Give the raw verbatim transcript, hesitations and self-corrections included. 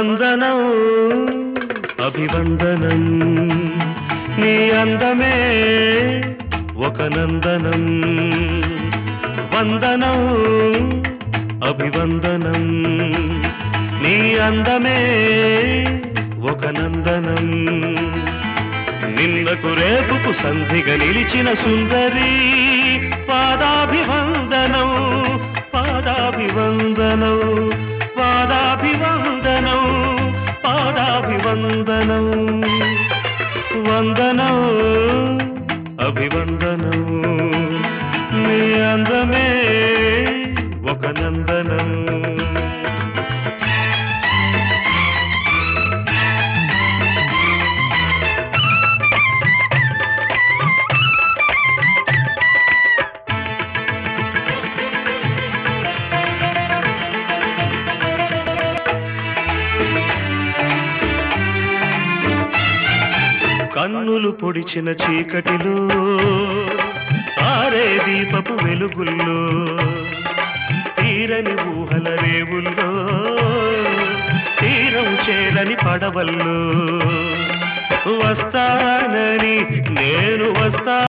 వందనం అభివందనం నీ అందమే ఒక నందనం వందనం అభివందనం నీ అందమే ఒక నందనం నిన్నకు రేపుకు సంధిగా నిలిచిన సుందరి పాదాభివందనం పాదాభివందనం పాదాభివందనం పాదాభివందనం వందనం అభివందనం నీ అందమే ఒక నందనం కన్నులు పొడిచిన చీకటిలో ఆరే దీపపు వెలుగుల్లో తీరని ఊహల రేవుల్లో తీరం చేరని పడవల్లో వస్తానని నేను వస్తా